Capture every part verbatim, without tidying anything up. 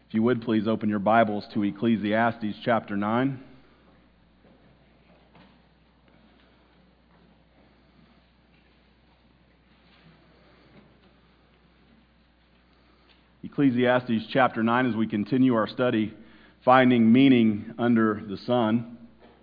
If you would please open your Bibles to Ecclesiastes chapter nine. Ecclesiastes chapter nine, as we continue our study, Finding Meaning Under the Sun.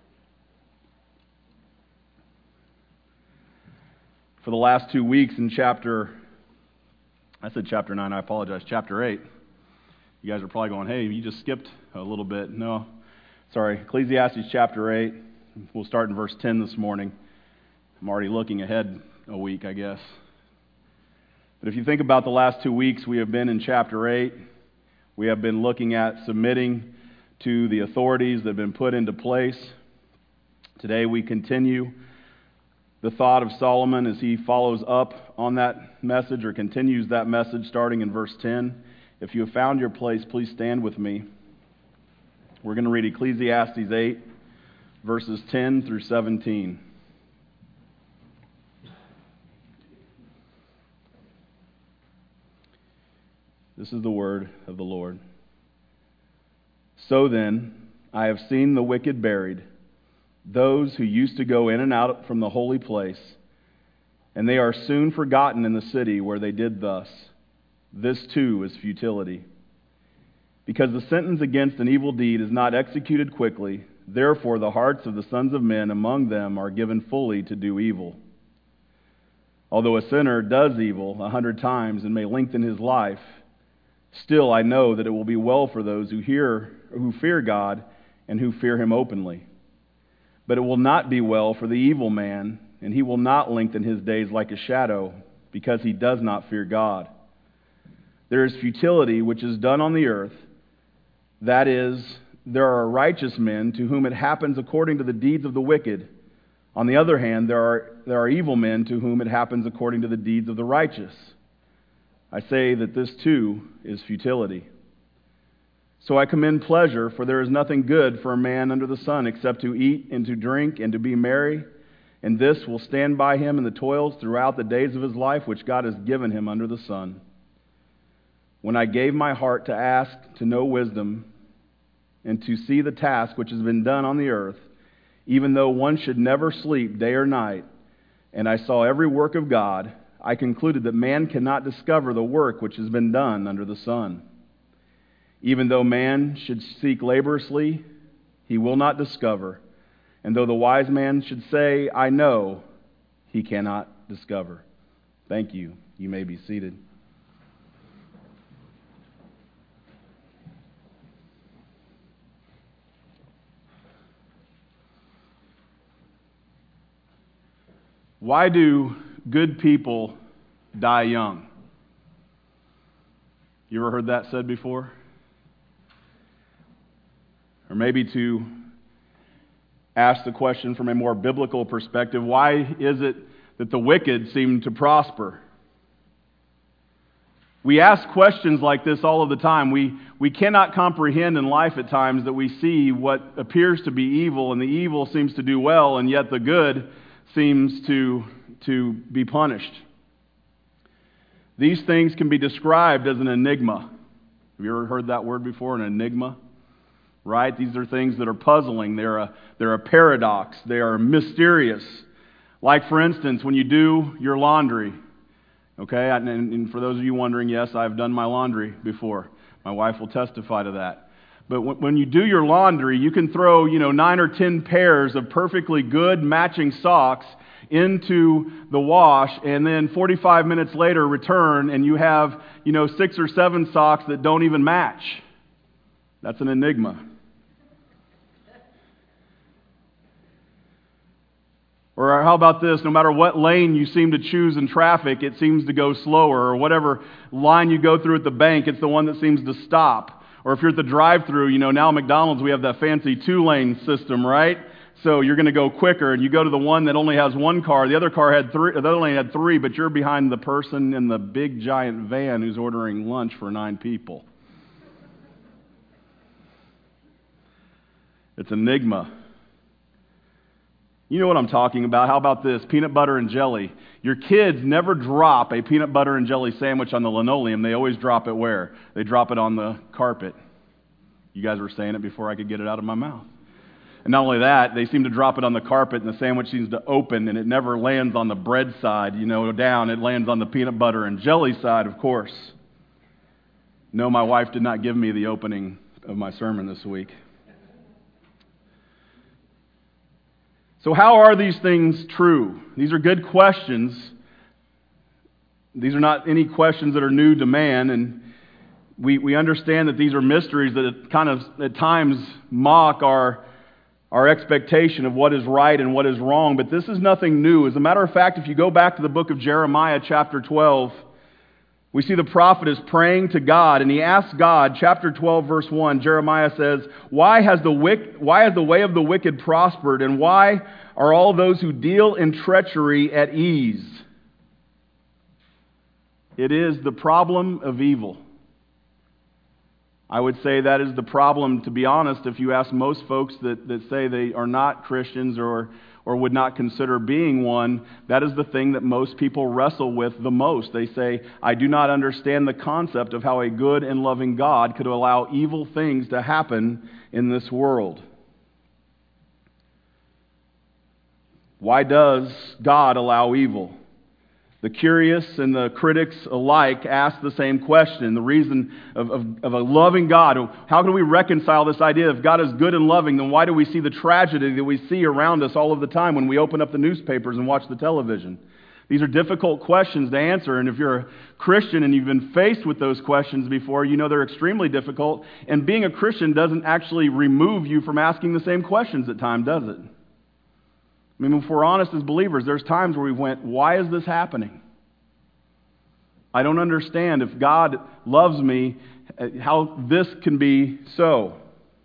For the last two weeks in chapter, I said chapter nine, I apologize, chapter eight. You guys are probably going, hey, you just skipped a little bit. No, sorry, Ecclesiastes chapter eight. We'll start in verse ten this morning. I'm already looking ahead a week, I guess. But if you think about the last two weeks, we have been in chapter eight. We have been looking at submitting to the authorities that have been put into place. Today we continue the thought of Solomon as he follows up on that message or continues that message starting in verse ten. If you have found your place, please stand with me. We're going to read Ecclesiastes eight, verses ten through seventeen. This is the word of the Lord. So then, I have seen the wicked buried, those who used to go in and out from the holy place, and they are soon forgotten in the city where they did thus. This too is futility. Because the sentence against an evil deed is not executed quickly, therefore the hearts of the sons of men among them are given fully to do evil. Although a sinner does evil a hundred times and may lengthen his life, still I know that it will be well for those who hear, who fear God and who fear Him openly. But it will not be well for the evil man, and he will not lengthen his days like a shadow, because he does not fear God. There is futility which is done on the earth. That is, there are righteous men to whom it happens according to the deeds of the wicked. On the other hand, there are, there are evil men to whom it happens according to the deeds of the righteous. I say that this too is futility. So I commend pleasure, for there is nothing good for a man under the sun except to eat and to drink and to be merry, and this will stand by him in the toils throughout the days of his life which God has given him under the sun. When I gave my heart to ask to know wisdom and to see the task which has been done on the earth, even though one should never sleep day or night, and I saw every work of God, I concluded that man cannot discover the work which has been done under the sun. Even though man should seek laboriously, he will not discover. And though the wise man should say, I know, he cannot discover. Thank you. You may be seated. Why do good people die young? You ever heard that said before? Or maybe to ask the question from a more biblical perspective, why is it that the wicked seem to prosper? We ask questions like this all of the time. We, we cannot comprehend in life at times that we see what appears to be evil, and the evil seems to do well, and yet the good seems to, to be punished. These things can be described as an enigma. Have you ever heard that word before, an enigma? Right? These are things that are puzzling. They're a, they're a paradox. They are mysterious. Like, for instance, when you do your laundry. Okay? And, and for those of you wondering, yes, I've done my laundry before. My wife will testify to that. But when you do your laundry, you can throw, you know, nine or ten pairs of perfectly good matching socks into the wash, and then forty-five minutes later return, and you have, you know, six or seven socks that don't even match. That's an enigma. Or how about this? No matter what lane you seem to choose in traffic, it seems to go slower. Or whatever line you go through at the bank, it's the one that seems to stop. Or if you're at the drive-thru, you know, now at McDonald's we have that fancy two-lane system, right? So you're going to go quicker, and you go to the one that only has one car. The other car had three. The other lane had three, but you're behind the person in the big giant van who's ordering lunch for nine people. It's an enigma. You know what I'm talking about. How about this? Peanut butter and jelly. Your kids never drop a peanut butter and jelly sandwich on the linoleum. They always drop it where? They drop it on the carpet. You guys were saying it before I could get it out of my mouth. And not only that, they seem to drop it on the carpet, and the sandwich seems to open, and it never lands on the bread side, you know, down. It lands on the peanut butter and jelly side, of course. No, my wife did not give me the opening of my sermon this week. So how are these things true? These are good questions. These are not any questions that are new to man, and we, we understand that these are mysteries that kind of at times mock our our expectation of what is right and what is wrong, but this is nothing new. As a matter of fact, if you go back to the book of Jeremiah chapter twelve, we see the prophet is praying to God, and he asks God, chapter twelve, verse one, Jeremiah says, Why has the wick, why has the way of the wicked prospered, and why are all those who deal in treachery at ease? It is the problem of evil. I would say that is the problem, to be honest, if you ask most folks that, that say they are not Christians or, or would not consider being one, that is the thing that most people wrestle with the most. They say, I do not understand the concept of how a good and loving God could allow evil things to happen in this world. Why does God allow evil? The curious and the critics alike ask the same question. The reason of, of, of a loving God, how can we reconcile this idea? If God is good and loving, then why do we see the tragedy that we see around us all of the time when we open up the newspapers and watch the television? These are difficult questions to answer, and if you're a Christian and you've been faced with those questions before, you know they're extremely difficult, and being a Christian doesn't actually remove you from asking the same questions at times, does it? I mean, if we're honest as believers, there's times where we went, why is this happening? I don't understand. If God loves me, how this can be so.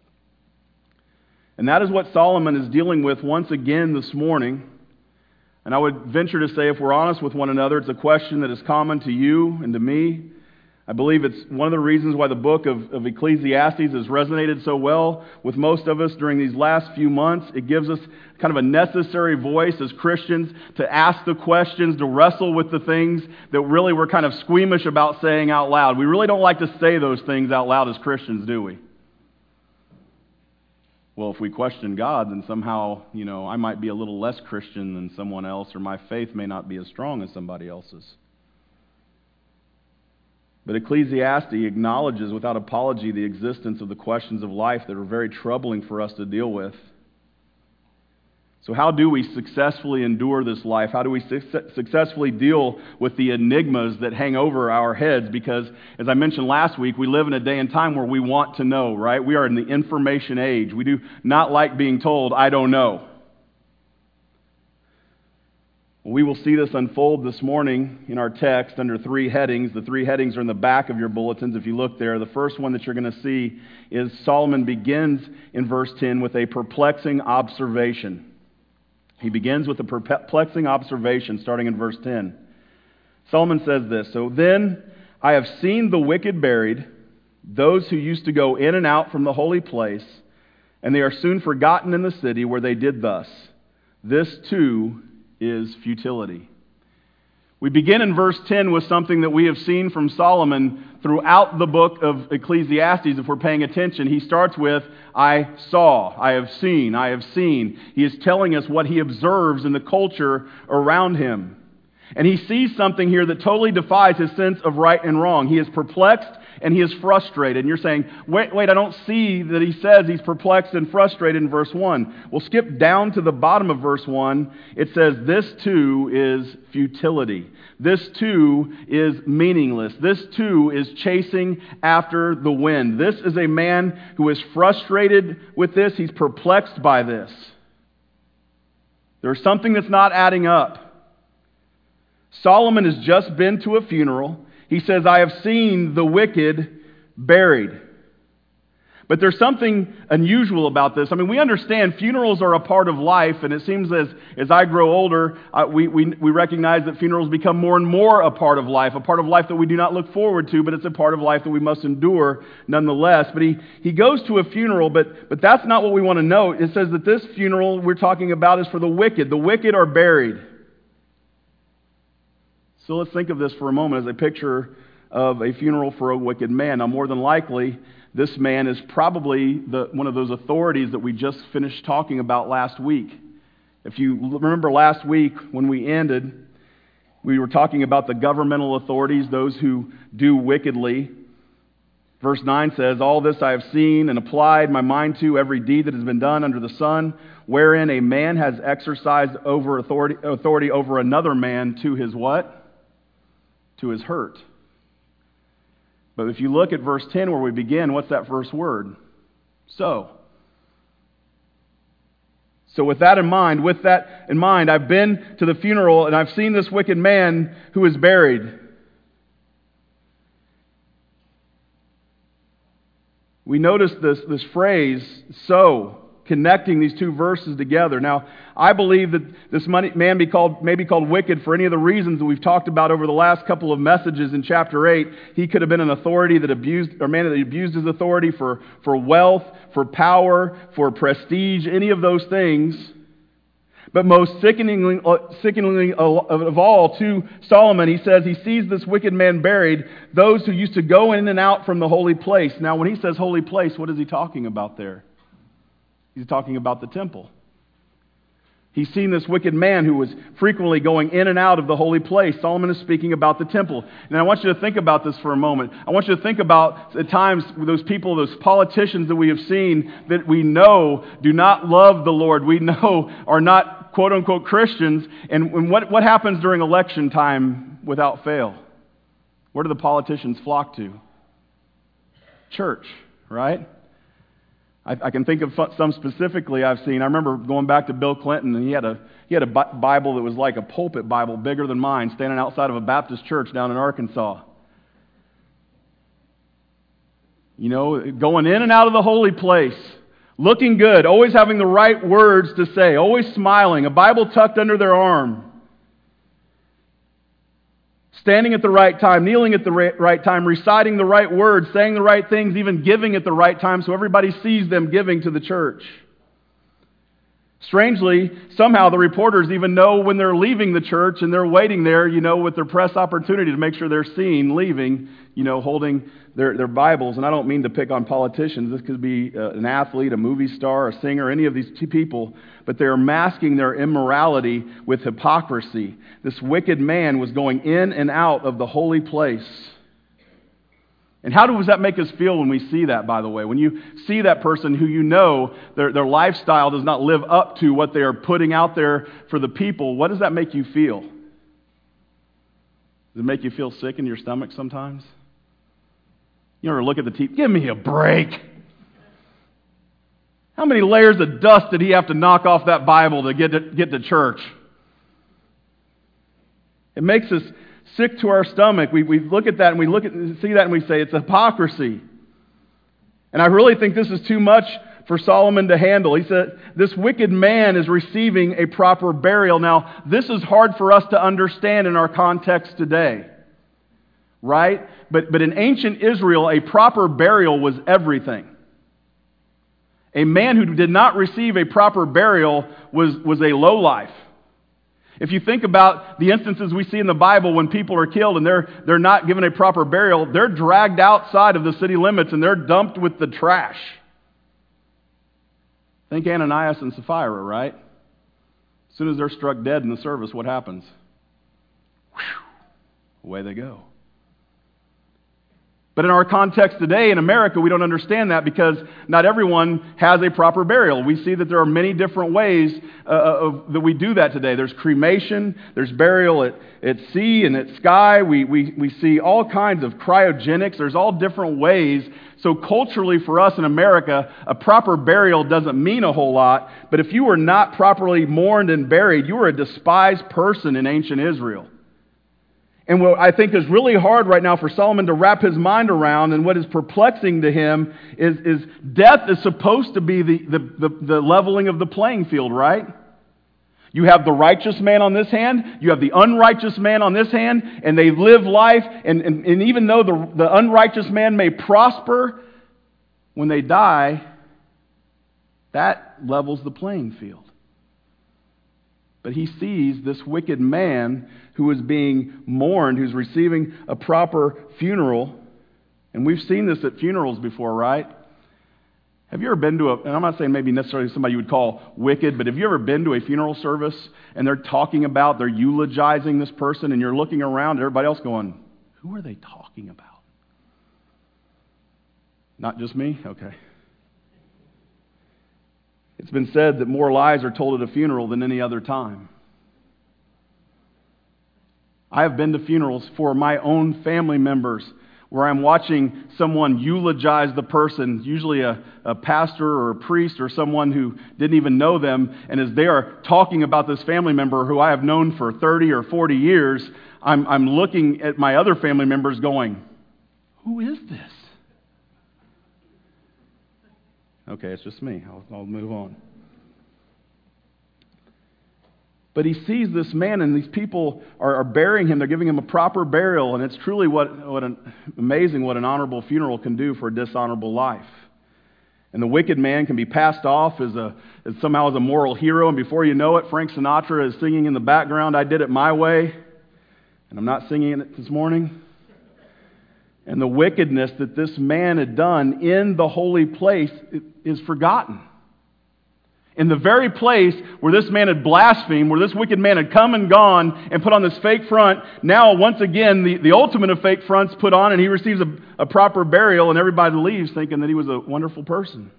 And that is what Solomon is dealing with once again this morning. And I would venture to say, if we're honest with one another, it's a question that is common to you and to me. I believe it's one of the reasons why the book of, of Ecclesiastes has resonated so well with most of us during these last few months. It gives us kind of a necessary voice as Christians to ask the questions, to wrestle with the things that really we're kind of squeamish about saying out loud. We really don't like to say those things out loud as Christians, do we? Well, if we question God, then somehow, you know, I might be a little less Christian than someone else, or my faith may not be as strong as somebody else's. But Ecclesiastes acknowledges without apology the existence of the questions of life that are very troubling for us to deal with. So how do we successfully endure this life? How do we su- successfully deal with the enigmas that hang over our heads? Because, as I mentioned last week, we live in a day and time where we want to know, right? We are in the information age. We do not like being told, I don't know. We will see this unfold this morning in our text under three headings. The three headings are in the back of your bulletins if you look there. The first one that you're going to see is Solomon begins in verse ten with a perplexing observation. He begins with a perplexing observation starting in verse ten. Solomon says this, So then I have seen the wicked buried, those who used to go in and out from the holy place, and they are soon forgotten in the city where they did thus. This too is futility. We begin in verse ten with something that we have seen from Solomon throughout the book of Ecclesiastes. If we're paying attention, he starts with, I saw, I have seen, I have seen. He is telling us what he observes in the culture around him. And he sees something here that totally defies his sense of right and wrong. He is perplexed and he is frustrated. And you're saying, wait, wait, I don't see that he says he's perplexed and frustrated in verse one. We'll skip down to the bottom of verse one. It says, this too is futility. This too is meaningless. This too is chasing after the wind. This is a man who is frustrated with this. He's perplexed by this. There's something that's not adding up. Solomon has just been to a funeral. He says, I have seen the wicked buried. But there's something unusual about this. I mean, we understand funerals are a part of life, and it seems as, as I grow older, uh, we, we, we recognize that funerals become more and more a part of life, a part of life that we do not look forward to, but it's a part of life that we must endure nonetheless. But he, he goes to a funeral, but, but that's not what we want to know. It says that this funeral we're talking about is for the wicked. The wicked are buried. So let's think of this for a moment as I picture of a funeral for a wicked man. Now, more than likely, this man is probably the, one of those authorities that we just finished talking about last week. If you remember last week when we ended, we were talking about the governmental authorities, those who do wickedly. Verse nine says, "All this I have seen and applied my mind to, every deed that has been done under the sun, wherein a man has exercised over authority, authority over another man to his" what? To his hurt. But if you look at verse ten where we begin, what's that first word? So. So with that in mind, with that in mind, I've been to the funeral and I've seen this wicked man who is buried. We notice this, this phrase, so, connecting these two verses together. Now, I believe that this man be called, may be called wicked for any of the reasons that we've talked about over the last couple of messages in chapter eight. He could have been an authority that abused, or man that abused his authority for, for wealth, for power, for prestige, any of those things. But most sickeningly, sickeningly of all to Solomon, he says he sees this wicked man buried, those who used to go in and out from the holy place. Now, when he says holy place, what is he talking about there? He's talking about the temple. He's seen this wicked man who was frequently going in and out of the holy place. Solomon is speaking about the temple. And I want you to think about this for a moment. I want you to think about at times those people, those politicians that we have seen that we know do not love the Lord. We know are not quote-unquote Christians. And what, what happens during election time without fail? Where do the politicians flock to? Church, right? I, I can think of some specifically I've seen. I remember going back to Bill Clinton, and he had a he had a Bible that was like a pulpit Bible, bigger than mine, standing outside of a Baptist church down in Arkansas. You know, going in and out of the holy place, looking good, always having the right words to say, always smiling, a Bible tucked under their arm. Standing at the right time, kneeling at the right time, reciting the right words, saying the right things, even giving at the right time so everybody sees them giving to the church. Strangely, somehow the reporters even know when they're leaving the church and they're waiting there, you know, with their press opportunity to make sure they're seen leaving, you know, holding their, their Bibles. And I don't mean to pick on politicians. This could be uh, an athlete, a movie star, a singer, any of these two people. But they are masking their immorality with hypocrisy. This wicked man was going in and out of the holy place. And how does that make us feel when we see that, by the way? When you see that person who you know their, their lifestyle does not live up to what they are putting out there for the people, what does that make you feel? Does it make you feel sick in your stomach sometimes? You ever look at the T V? Give me a break. How many layers of dust did he have to knock off that Bible to get to, get to church? It makes us sick to our stomach. We, we look at that and we look at see that and we say it's hypocrisy. And I really think this is too much for Solomon to handle. He said, this wicked man is receiving a proper burial. Now, this is hard for us to understand in our context today. Right? But, but in ancient Israel, a proper burial was everything. A man who did not receive a proper burial was, was a lowlife. If you think about the instances we see in the Bible when people are killed and they're, they're not given a proper burial, they're dragged outside of the city limits and they're dumped with the trash. Think Ananias and Sapphira, right? As soon as they're struck dead in the service, what happens? Whew, away they go. But in our context today in America, we don't understand that because not everyone has a proper burial. We see that there are many different ways uh, of, that we do that today. There's cremation, there's burial at, at sea and at sky. We, we, we see all kinds of cryogenics. There's all different ways. So culturally for us in America, a proper burial doesn't mean a whole lot. But if you were not properly mourned and buried, you were a despised person in ancient Israel. And what I think is really hard right now for Solomon to wrap his mind around and what is perplexing to him is, is death is supposed to be the, the, the, the leveling of the playing field, right? You have the righteous man on this hand, you have the unrighteous man on this hand, and they live life, and, and, and even though the, the unrighteous man may prosper, when they die, that levels the playing field. But he sees this wicked man who is being mourned, who's receiving a proper funeral. And we've seen this at funerals before, right? Have you ever been to a, and I'm not saying maybe necessarily somebody you would call wicked, but have you ever been to a funeral service and they're talking about, they're eulogizing this person, and you're looking around at everybody else going, who are they talking about? Not just me? Okay. It's been said that more lies are told at a funeral than any other time. I have been to funerals for my own family members where I'm watching someone eulogize the person, usually a, a pastor or a priest or someone who didn't even know them, and as they are talking about this family member who I have known for thirty or forty years, I'm, I'm looking at my other family members going, who is this? Okay, it's just me. I'll, I'll move on. But he sees this man, and these people are, are burying him. They're giving him a proper burial, and it's truly what, what an, amazing what an honorable funeral can do for a dishonorable life. And the wicked man can be passed off as, a, as somehow as a moral hero, and before you know it, Frank Sinatra is singing in the background, "I Did It My Way," and I'm not singing it this morning. And the wickedness that this man had done in the holy place is forgotten. In the very place where this man had blasphemed, where this wicked man had come and gone and put on this fake front, now once again the, the ultimate of fake fronts put on, and he receives a, a proper burial, and everybody leaves thinking that he was a wonderful person.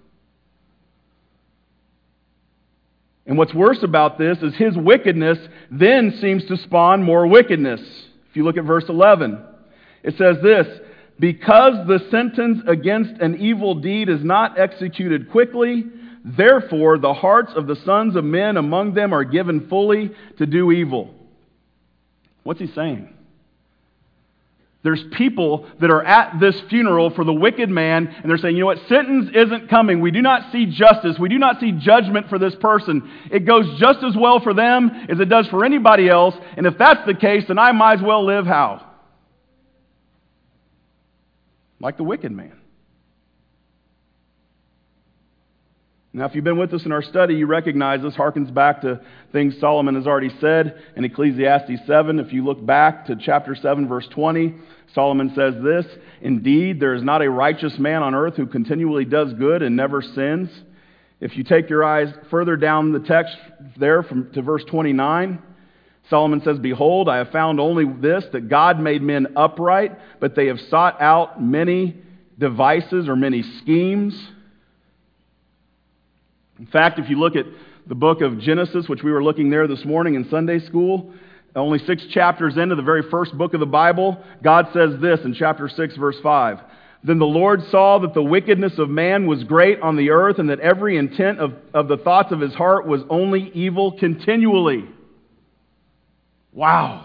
And what's worse about this is his wickedness then seems to spawn more wickedness. If you look at verse eleven, it says this, "Because the sentence against an evil deed is not executed quickly, therefore the hearts of the sons of men among them are given fully to do evil." What's he saying? There's people that are at this funeral for the wicked man, and they're saying, you know what, sentence isn't coming. We do not see justice. We do not see judgment for this person. It goes just as well for them as it does for anybody else, and if that's the case, then I might as well live how? Like the wicked man. Now, if you've been with us in our study, you recognize this harkens back to things Solomon has already said in Ecclesiastes seven. If you look back to chapter seven, verse twenty, Solomon says this, "Indeed, there is not a righteous man on earth who continually does good and never sins." If you take your eyes further down the text there from to verse twenty-nine, Solomon says, "Behold, I have found only this, that God made men upright, but they have sought out many devices," or many schemes. In fact, if you look at the book of Genesis, which we were looking there this morning in Sunday school, only six chapters into the very first book of the Bible, God says this in chapter six, verse five. "Then the Lord saw that the wickedness of man was great on the earth, and that every intent of, of the thoughts of his heart was only evil continually." Wow.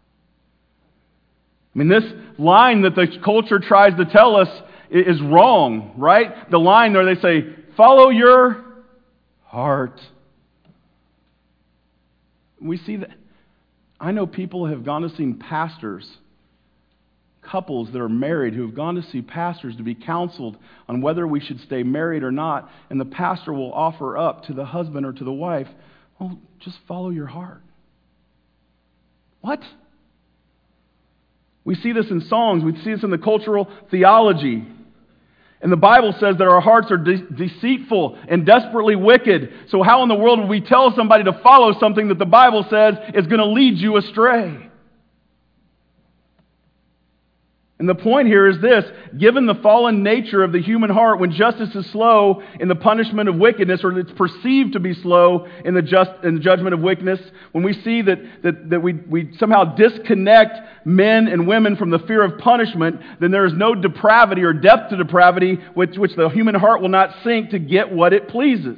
I mean, this line that the culture tries to tell us is wrong, right? The line where they say, follow your heart. We see that. I know people have gone to see pastors, couples that are married who have gone to see pastors to be counseled on whether we should stay married or not, and the pastor will offer up to the husband or to the wife, "Oh, just follow your heart." What? We see this in songs. We see this in the cultural theology. And the Bible says that our hearts are de- deceitful and desperately wicked. So how in the world would we tell somebody to follow something that the Bible says is going to lead you astray? And the point here is this: given the fallen nature of the human heart, when justice is slow in the punishment of wickedness, or it's perceived to be slow in the just in the judgment of wickedness, when we see that, that, that we, we somehow disconnect men and women from the fear of punishment, then there is no depravity or depth to depravity which, which the human heart will not sink to get what it pleases.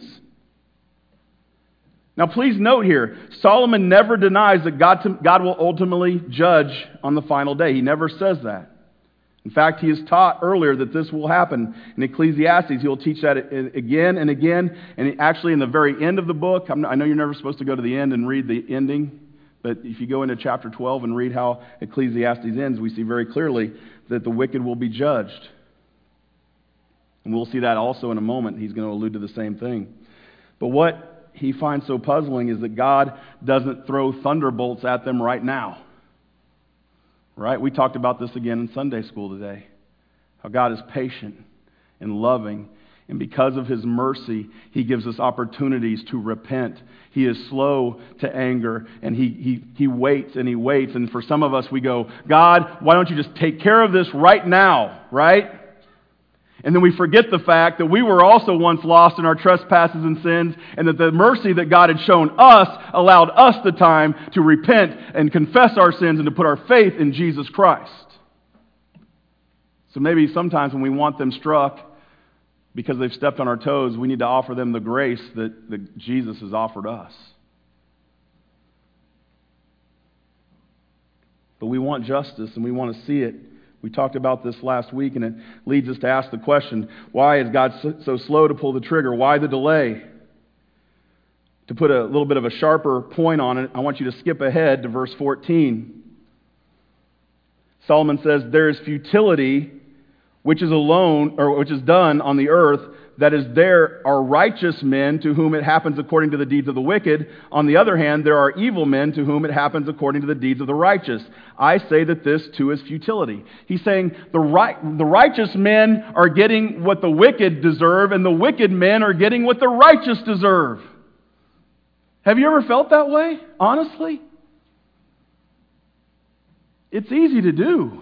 Now please note here, Solomon never denies that God, to, God will ultimately judge on the final day. He never says that. In fact, he has taught earlier that this will happen. In Ecclesiastes, he will teach that again and again. And actually, in the very end of the book, I'm not, I know you're never supposed to go to the end and read the ending, but if you go into chapter twelve and read how Ecclesiastes ends, we see very clearly that the wicked will be judged. And we'll see that also in a moment. He's going to allude to the same thing. But what he finds so puzzling is that God doesn't throw thunderbolts at them right now. Right? We talked about this again in Sunday school today. How God is patient and loving. And because of His mercy, He gives us opportunities to repent. He is slow to anger, and he, he, he waits and He waits. And for some of us, we go, God, why don't you just take care of this right now, right? And then we forget the fact that we were also once lost in our trespasses and sins, and that the mercy that God had shown us allowed us the time to repent and confess our sins and to put our faith in Jesus Christ. So maybe sometimes when we want them struck because they've stepped on our toes, we need to offer them the grace that, that Jesus has offered us. But we want justice and we want to see it. We talked about this last week, and it leads us to ask the question, why is God so, so slow to pull the trigger? Why the delay? To put a little bit of a sharper point on it, I want you to skip ahead to verse fourteen. Solomon says, there is futility which is alone, or which is done on the earth, that is, there are righteous men to whom it happens according to the deeds of the wicked. On the other hand, there are evil men to whom it happens according to the deeds of the righteous. I say that this too is futility. He's saying the right, the righteous men are getting what the wicked deserve, and the wicked men are getting what the righteous deserve. Have you ever felt that way? Honestly? It's easy to do.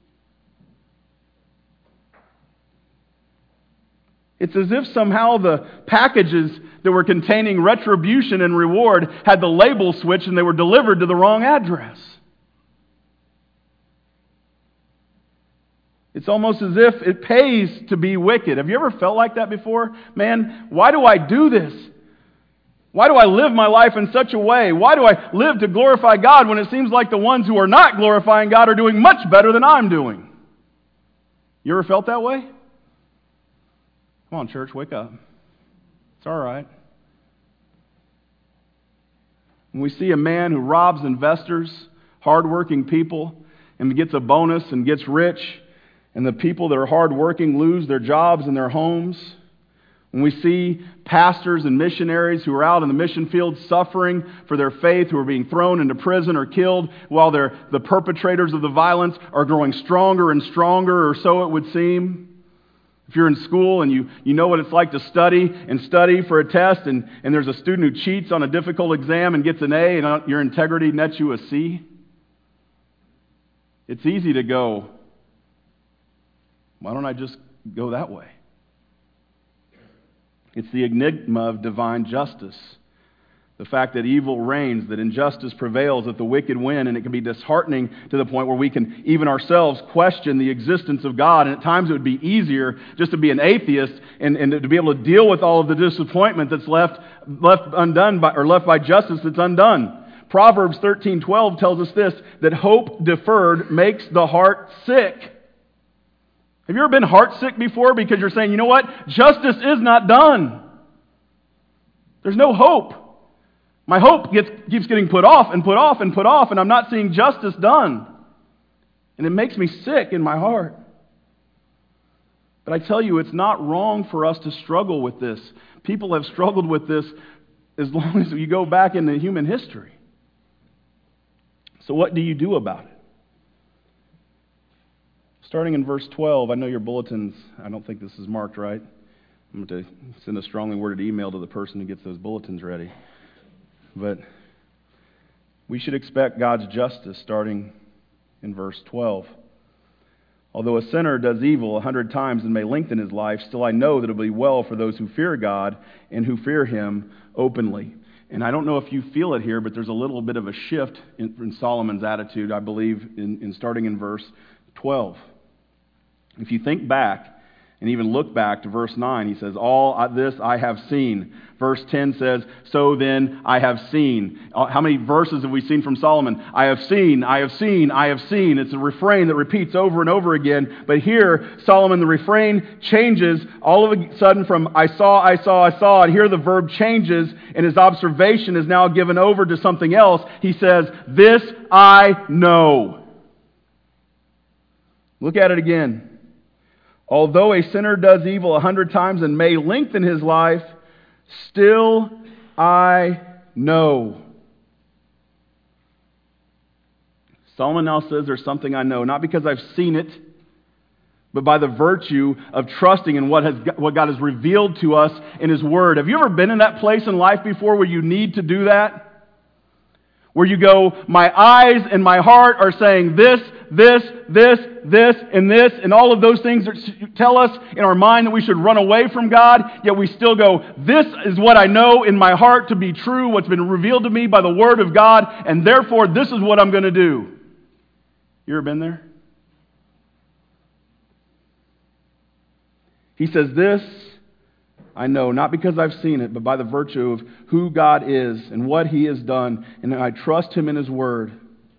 It's as if somehow the packages that were containing retribution and reward had the label switched and they were delivered to the wrong address. It's almost as if it pays to be wicked. Have you ever felt like that before? Man, why do I do this? Why do I live my life in such a way? Why do I live to glorify God when it seems like the ones who are not glorifying God are doing much better than I'm doing? You ever felt that way? Come on, church, wake up. It's all right. When we see a man who robs investors, hardworking people, and gets a bonus and gets rich, and the people that are hardworking lose their jobs and their homes, when we see pastors and missionaries who are out in the mission field suffering for their faith, who are being thrown into prison or killed, while they're, the perpetrators of the violence are growing stronger and stronger, or so it would seem. If you're in school and you, you know what it's like to study and study for a test, and, and there's a student who cheats on a difficult exam and gets an A, and your integrity nets you a C, it's easy to go, why don't I just go that way? It's the enigma of divine justice. The fact that evil reigns, that injustice prevails, that the wicked win, and it can be disheartening to the point where we can even ourselves question the existence of God. And at times it would be easier just to be an atheist and, and to be able to deal with all of the disappointment that's left left undone by, or left by justice that's undone. Proverbs thirteen twelve tells us this, that hope deferred makes the heart sick. Have you ever been heartsick before because you're saying, you know what? Justice is not done. There's no hope. My hope gets, keeps getting put off and put off and put off, and I'm not seeing justice done. And it makes me sick in my heart. But I tell you, it's not wrong for us to struggle with this. People have struggled with this as long as you go back into human history. So what do you do about it? Starting in verse twelve, I know your bulletins, I don't think this is marked right. I'm going to send a strongly worded email to the person who gets those bulletins ready. But we should expect God's justice starting in verse twelve. Although a sinner does evil a hundred times and may lengthen his life, still I know that it will be well for those who fear God and who fear Him openly. And I don't know if you feel it here, but there's a little bit of a shift in, in Solomon's attitude, I believe, in, in starting in verse twelve. If you think back and even look back to verse nine, he says, all this I have seen. Verse ten says, so then I have seen. How many verses have we seen from Solomon? I have seen, I have seen, I have seen. It's a refrain that repeats over and over again. But here, Solomon, the refrain changes all of a sudden from I saw, I saw, I saw, and here the verb changes, and his observation is now given over to something else. He says, this I know. Look at it again. Although a sinner does evil a hundred times and may lengthen his life, still I know. Solomon now says there's something I know, not because I've seen it, but by the virtue of trusting in what has what God has revealed to us in His Word. Have you ever been in that place in life before where you need to do that? Where you go, my eyes and my heart are saying this, this, this, this, and this, and all of those things that tell us in our mind that we should run away from God, yet we still go, this is what I know in my heart to be true, what's been revealed to me by the Word of God, and therefore this is what I'm going to do. You ever been there? He says, this I know, not because I've seen it, but by the virtue of who God is and what He has done, and I trust Him in His Word.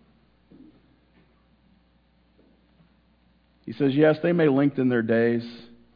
He says, yes, they may lengthen their days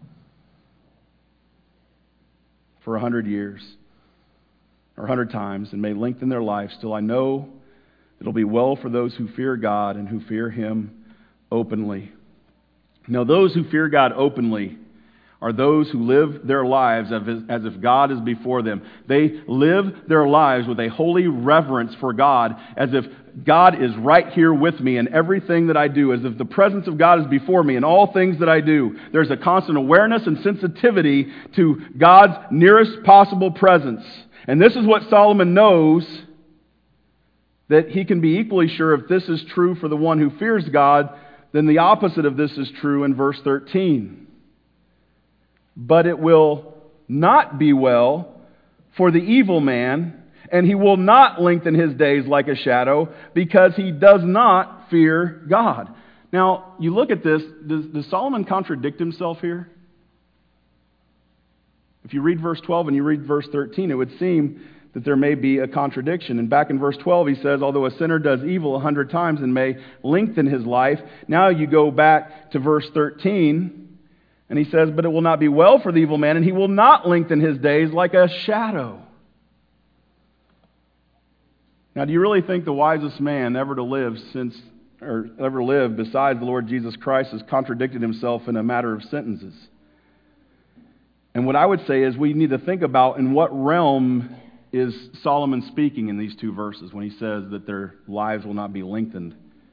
for a hundred years, or a hundred times, and may lengthen their life. Still, I know it'll be well for those who fear God and who fear Him openly. Now, those who fear God openly are those who live their lives as if God is before them. They live their lives with a holy reverence for God, as if God is right here with me in everything that I do, as if the presence of God is before me in all things that I do. There's a constant awareness and sensitivity to God's nearest possible presence. And this is what Solomon knows, that he can be equally sure if this is true for the one who fears God, then the opposite of this is true in verse thirteen. But it will not be well for the evil man, and he will not lengthen his days like a shadow, because he does not fear God. Now, you look at this, does, does Solomon contradict himself here? If you read verse twelve and you read verse thirteen, it would seem that there may be a contradiction. And back in verse twelve, he says, although a sinner does evil a hundred times and may lengthen his life. Now you go back to verse thirteen, and he says, but it will not be well for the evil man, and he will not lengthen his days like a shadow. Now, do you really think the wisest man ever to live since, or ever lived besides the Lord Jesus Christ has contradicted himself in a matter of sentences? And what I would say is we need to think about in what realm is Solomon speaking in these two verses when he says that their lives will not be lengthened.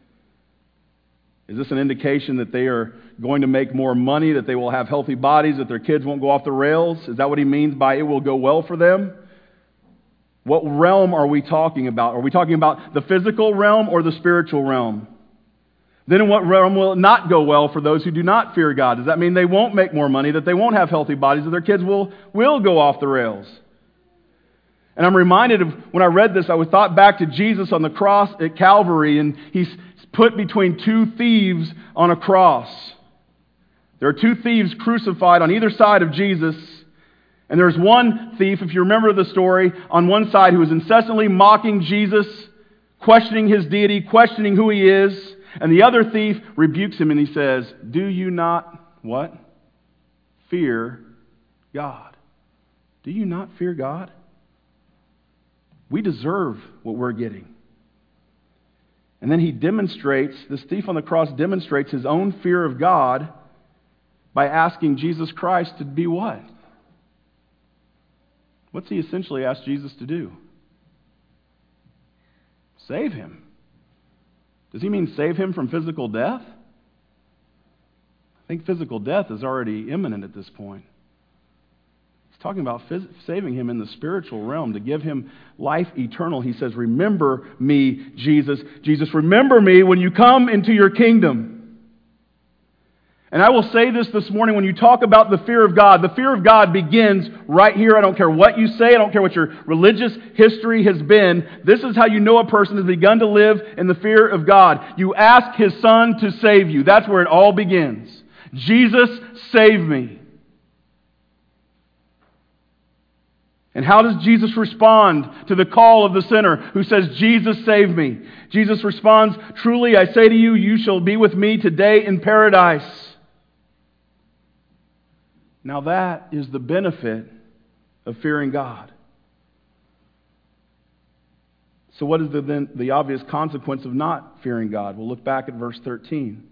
Is this an indication that they are going to make more money, that they will have healthy bodies, that their kids won't go off the rails? Is that what he means by it will go well for them? What realm are we talking about? Are we talking about the physical realm or the spiritual realm? Then in what realm will it not go well for those who do not fear God? Does that mean they won't make more money, that they won't have healthy bodies, that their kids will, will go off the rails? And I'm reminded of, when I read this, I was thought back to Jesus on the cross at Calvary, and he's put between two thieves on a cross. There are two thieves crucified on either side of Jesus. And there's one thief, if you remember the story, on one side who is incessantly mocking Jesus, questioning His deity, questioning who He is. And the other thief rebukes Him and he says, do you not, what? Fear God. Do you not fear God? We deserve what we're getting. And then he demonstrates, this thief on the cross demonstrates his own fear of God by asking Jesus Christ to be what? What's he essentially asked Jesus to do? Save him. Does he mean save him from physical death? I think physical death is already imminent at this point. He's talking about phys- saving him in the spiritual realm, to give him life eternal. He says, remember me, Jesus. Jesus, remember me when you come into your kingdom. And I will say this this morning, when you talk about the fear of God, the fear of God begins right here. I don't care what you say. I don't care what your religious history has been. This is how you know a person has begun to live in the fear of God. You ask His Son to save you. That's where it all begins. Jesus, save me. And how does Jesus respond to the call of the sinner who says, Jesus, save me? Jesus responds, truly I say to you, you shall be with me today in paradise. Now that is the benefit of fearing God. So what is the, then, the obvious consequence of not fearing God? We'll look back at verse thirteen.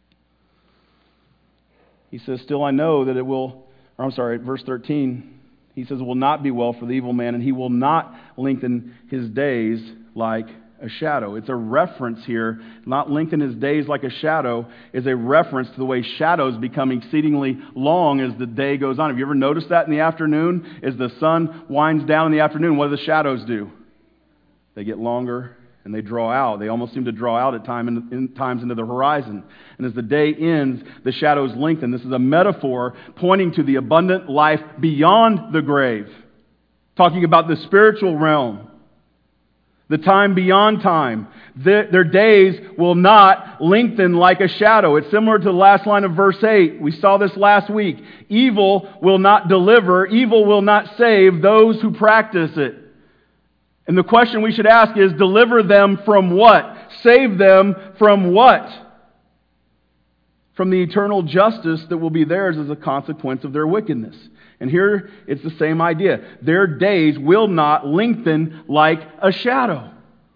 He says, still I know that it will, or I'm sorry, verse thirteen, He says, will not be well for the evil man, and he will not lengthen his days like a shadow. It's a reference here. Not lengthen his days like a shadow is a reference to the way shadows become exceedingly long as the day goes on. Have you ever noticed that in the afternoon? As the sun winds down in the afternoon, what do the shadows do? They get longer and they draw out. They almost seem to draw out at time in, in times into the horizon. And as the day ends, the shadows lengthen. This is a metaphor pointing to the abundant life beyond the grave. Talking about the spiritual realm. The time beyond time. Their, their days will not lengthen like a shadow. It's similar to the last line of verse eight. We saw this last week. Evil will not deliver. Evil will not save those who practice it. And the question we should ask is, deliver them from what? Save them from what? From the eternal justice that will be theirs as a consequence of their wickedness. And here it's the same idea. Their days will not lengthen like a shadow.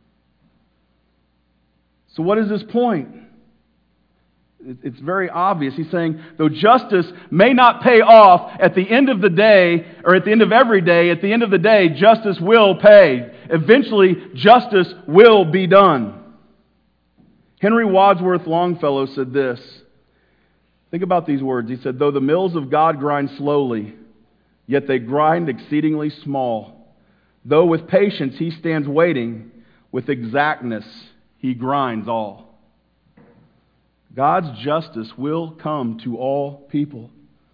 So what is his point? It's very obvious. He's saying, though justice may not pay off at the end of the day, or at the end of every day, at the end of the day, justice will pay. Eventually, justice will be done. Henry Wadsworth Longfellow said this. Think about these words. He said, though the mills of God grind slowly, yet they grind exceedingly small. Though with patience he stands waiting, with exactness he grinds all. God's justice will come to all people.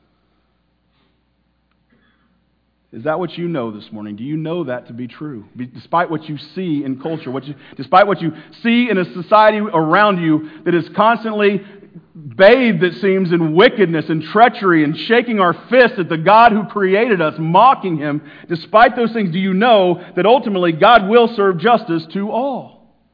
Is that what you know this morning? Do you know that to be true? Despite what you see in culture, what you, despite what you see in a society around you that is constantly bathed, it seems, in wickedness and treachery and shaking our fists at the God who created us, mocking Him. Despite those things, do you know that ultimately God will serve justice to all?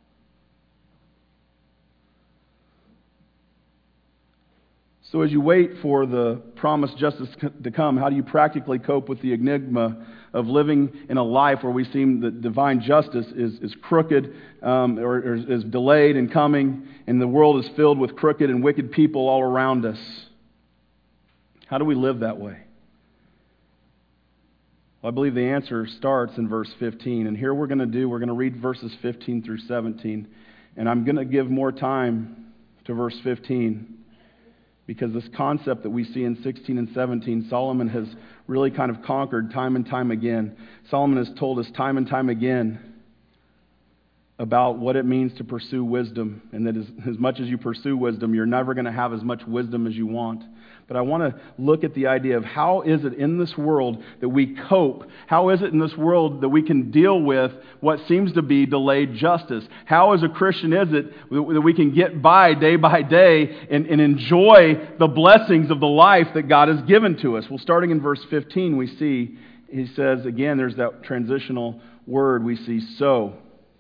So as you wait for the promised justice to come, how do you practically cope with the enigma of living in a life where we seem that divine justice is, is crooked um, or, or is delayed in coming, and the world is filled with crooked and wicked people all around us? How do we live that way? Well, I believe the answer starts in verse fifteen. And here we're going to do, we're going to read verses fifteen through seventeen. And I'm going to give more time to verse fifteen. Because this concept that we see in sixteen and seventeen, Solomon has really kind of conquered time and time again. Solomon has told us time and time again about what it means to pursue wisdom, and that as, as much as you pursue wisdom, you're never going to have as much wisdom as you want. But I want to look at the idea of how is it in this world that we cope? How is it in this world that we can deal with what seems to be delayed justice? How as a Christian is it that we can get by day by day and, and enjoy the blessings of the life that God has given to us? Well, starting in verse fifteen, we see, he says, again, there's that transitional word we see, so.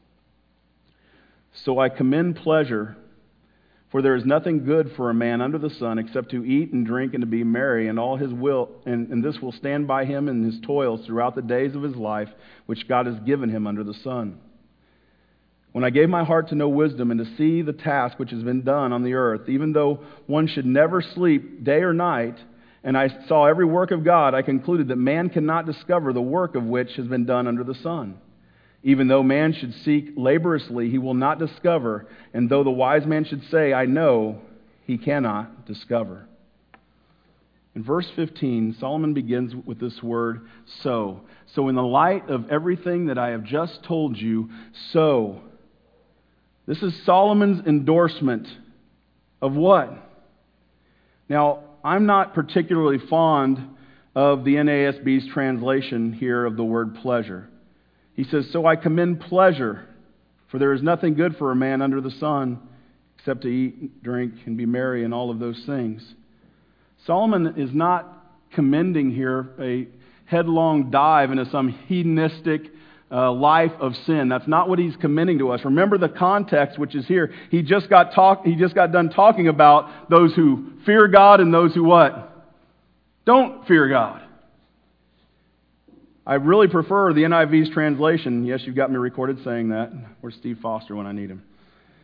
So I commend pleasure, for there is nothing good for a man under the sun except to eat and drink and to be merry, and all his will, and, and this will stand by him in his toils throughout the days of his life, which God has given him under the sun. When I gave my heart to know wisdom and to see the task which has been done on the earth, even though one should never sleep day or night, and I saw every work of God, I concluded that man cannot discover the work of which has been done under the sun. Even though man should seek laboriously, he will not discover. And though the wise man should say, I know, he cannot discover. In verse fifteen, Solomon begins with this word, so. So in the light of everything that I have just told you, so. This is Solomon's endorsement of what? Now, I'm not particularly fond of the N A S B's translation here of the word pleasure. He says, so I commend pleasure, for there is nothing good for a man under the sun except to eat, drink, and be merry, and all of those things. Solomon is not commending here a headlong dive into some hedonistic uh, life of sin. That's not what he's commending to us. Remember the context, which is here. He just got talk. He just got done talking about those who fear God and those who what? Don't fear God. I really prefer the N I V's translation. Yes, you've got me recorded saying that. Where's Steve Foster when I need him?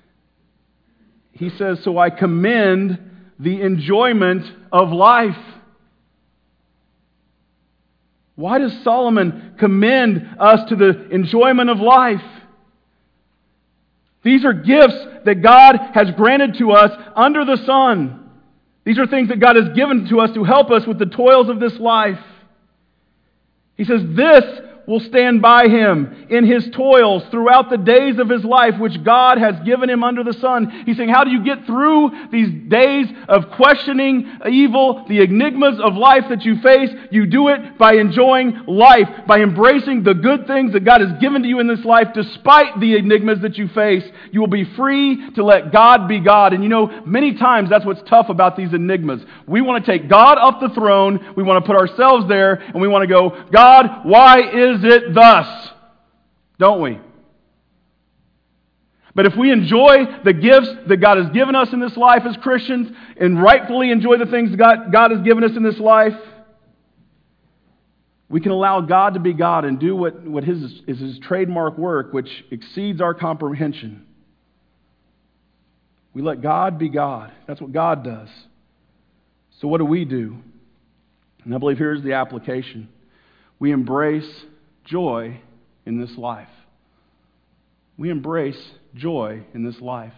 He says, so I commend the enjoyment of life. Why does Solomon commend us to the enjoyment of life? These are gifts that God has granted to us under the sun. These are things that God has given to us to help us with the toils of this life. He says, this will stand by him in his toils throughout the days of his life, which God has given him under the sun. He's saying, how do you get through these days of questioning evil, the enigmas of life that you face? You do it by enjoying life, by embracing the good things that God has given to you in this life, despite the enigmas that you face. You will be free to let God be God. And you know, many times that's what's tough about these enigmas. We want to take God off the throne, we want to put ourselves there, and we want to go, God, why is it thus? Don't we? But if we enjoy the gifts that God has given us in this life as Christians, and rightfully enjoy the things God, God has given us in this life, we can allow God to be God and do what, what his, is His trademark work, which exceeds our comprehension. We let God be God. That's what God does. So what do we do? And I believe here's the application. We embrace joy in this life. We embrace joy in this life.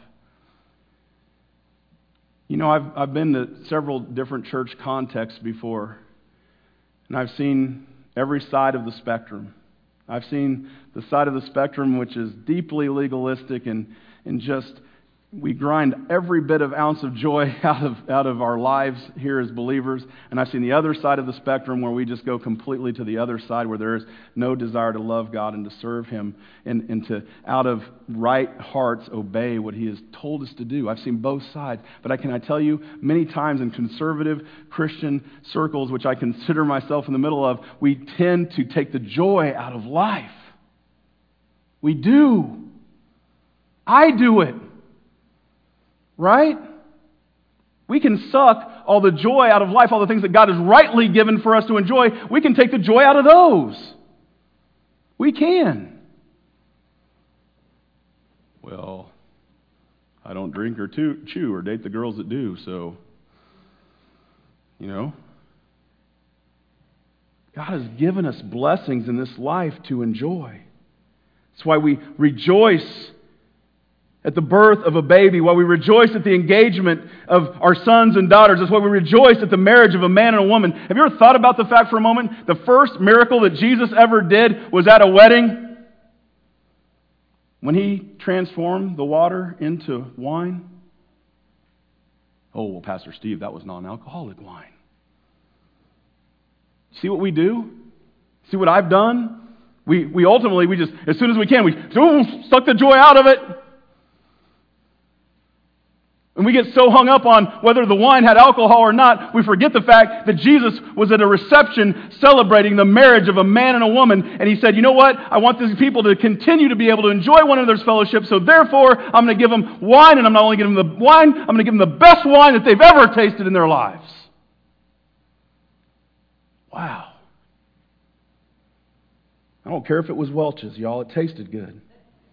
You know, I've I've been to several different church contexts before, and I've seen every side of the spectrum. I've seen the side of the spectrum which is deeply legalistic and, and just we grind every bit of ounce of joy out of out of our lives here as believers. And I've seen the other side of the spectrum where we just go completely to the other side, where there is no desire to love God and to serve Him and, and to, out of right hearts, obey what He has told us to do. I've seen both sides. But I can I tell you, many times in conservative Christian circles, which I consider myself in the middle of, we tend to take the joy out of life. We do. I do it. Right? We can suck all the joy out of life, all the things that God has rightly given for us to enjoy. We can take the joy out of those. We can. Well, I don't drink or chew or date the girls that do, so, you know. God has given us blessings in this life to enjoy. That's why we rejoice at the birth of a baby, while we rejoice at the engagement of our sons and daughters. That's why we rejoice at the marriage of a man and a woman. Have you ever thought about the fact for a moment? The first miracle that Jesus ever did was at a wedding. When He transformed the water into wine. Oh, well, Pastor Steve, that was non-alcoholic wine. See what we do? See what I've done? We we ultimately, we just, as soon as we can, we oh, suck the joy out of it. And we get so hung up on whether the wine had alcohol or not, we forget the fact that Jesus was at a reception celebrating the marriage of a man and a woman. And He said, you know what? I want these people to continue to be able to enjoy one another's fellowship. So therefore, I'm going to give them wine. And I'm not only giving them the wine, I'm going to give them the best wine that they've ever tasted in their lives. Wow. I don't care if it was Welch's, y'all. It tasted good.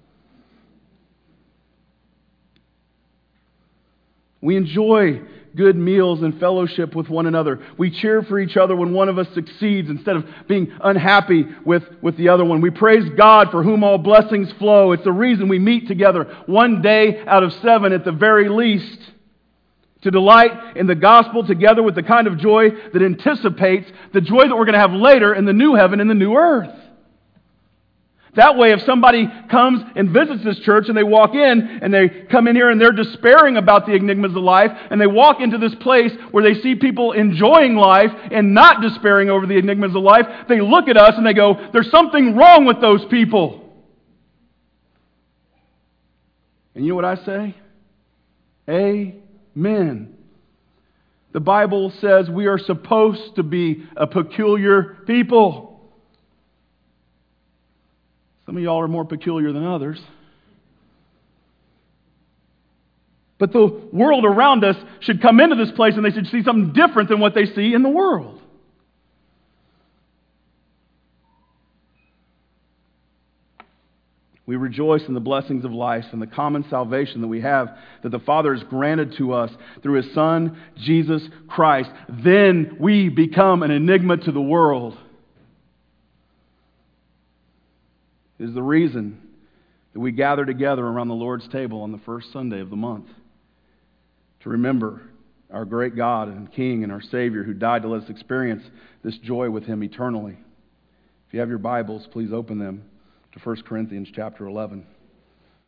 We enjoy good meals and fellowship with one another. We cheer for each other when one of us succeeds instead of being unhappy with, with the other one. We praise God for whom all blessings flow. It's the reason we meet together one day out of seven at the very least, to delight in the gospel together with the kind of joy that anticipates the joy that we're going to have later in the new heaven and the new earth. That way, if somebody comes and visits this church and they walk in and they come in here and they're despairing about the enigmas of life, and they walk into this place where they see people enjoying life and not despairing over the enigmas of life, they look at us and they go, there's something wrong with those people. And you know what I say? Amen. The Bible says we are supposed to be a peculiar people. Some of y'all are more peculiar than others. But the world around us should come into this place and they should see something different than what they see in the world. We rejoice in the blessings of life and the common salvation that we have, that the Father has granted to us through His Son, Jesus Christ. Then we become an enigma to the world. It is the reason that we gather together around the Lord's table on the first Sunday of the month to remember our great God and King and our Savior who died to let us experience this joy with Him eternally. If you have your Bibles, please open them to First Corinthians chapter eleven.